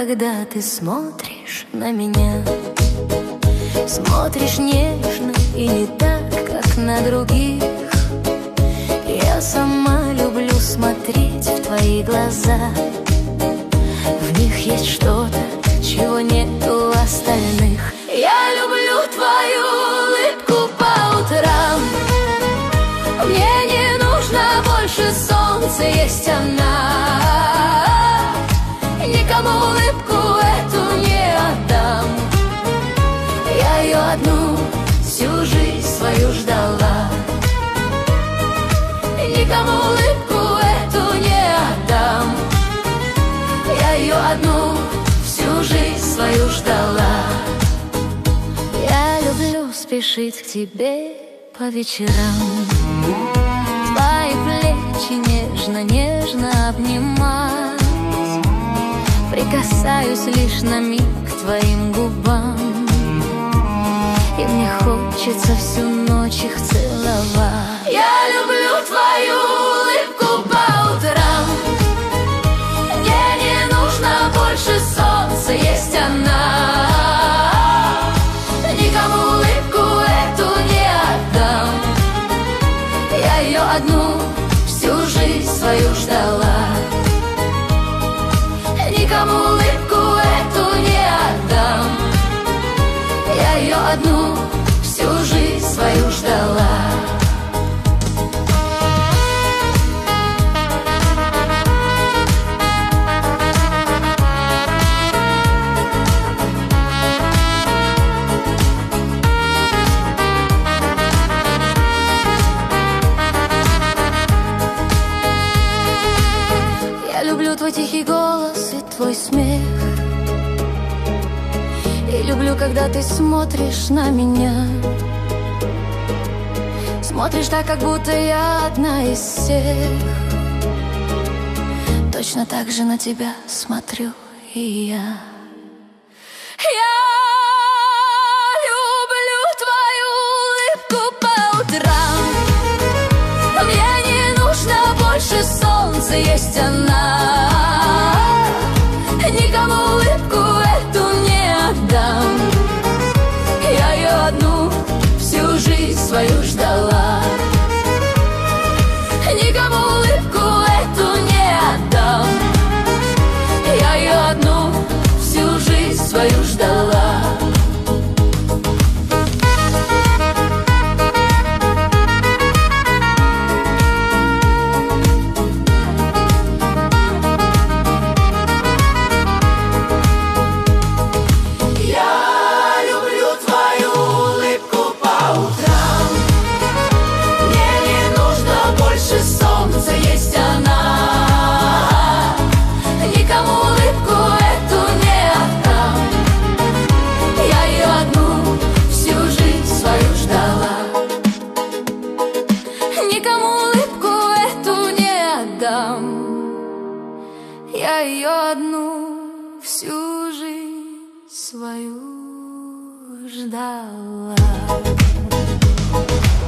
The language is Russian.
когда ты смотришь на меня. Смотришь нежно и не так, как на других. Я сама люблю смотреть в твои глаза. В них есть что-то, чего нет у остальных. Я люблю твою улыбку по утрам. Мне не нужно больше солнца, есть она. Никому улыбку эту не отдам. Я ее одну всю жизнь свою ждала. Никому улыбку эту не отдам. Я ее одну всю жизнь свою ждала. Я люблю спешить к тебе по вечерам. Твои плечи нежно-нежно обнимать. Прикасаюсь лишь на миг к твоим губам. И мне хочется всю ночь их целовать. Я люблю твою улыбку по утрам. Мне не нужно больше солнца, есть она. Никому улыбку эту не отдам. Я ее одну всю жизнь свою ждала. Никому улыбку эту не отдам. Я ее одну всю жизнь свою ждала. Я люблю твой тихий голос и твой смех. И люблю, когда ты смотришь на меня. Смотришь так, как будто я одна из всех. Точно так же на тебя смотрю и я. Я люблю твою улыбку по утрам. Мне не нужно больше солнца, есть она. Никому улыбку эту не отдам. Я ее одну всю жизнь свою ждала. Никому улыбку эту не отдам. Я ее одну всю жизнь свою ждала. Я ее одну всю жизнь свою ждала.